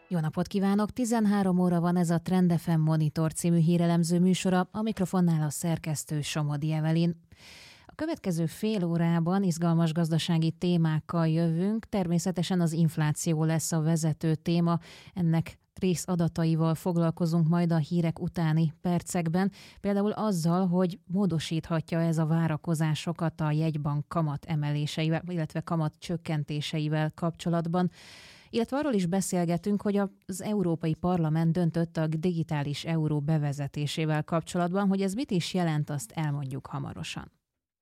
Jó napot kívánok! 13 óra van, ez a Trend FM Monitor című hírelemző műsora, a mikrofonnál a szerkesztő Somodi Evelin. A következő fél órában izgalmas gazdasági témákkal jövünk, természetesen az infláció lesz a vezető téma, ennek részadataival foglalkozunk majd a hírek utáni percekben, például azzal, hogy módosíthatja ez a várakozásokat a jegybank kamat emeléseivel, illetve kamat csökkentéseivel kapcsolatban. Illetve arról is beszélgetünk, hogy az Európai Parlament döntött a digitális euró bevezetésével kapcsolatban, hogy ez mit is jelent, azt elmondjuk hamarosan.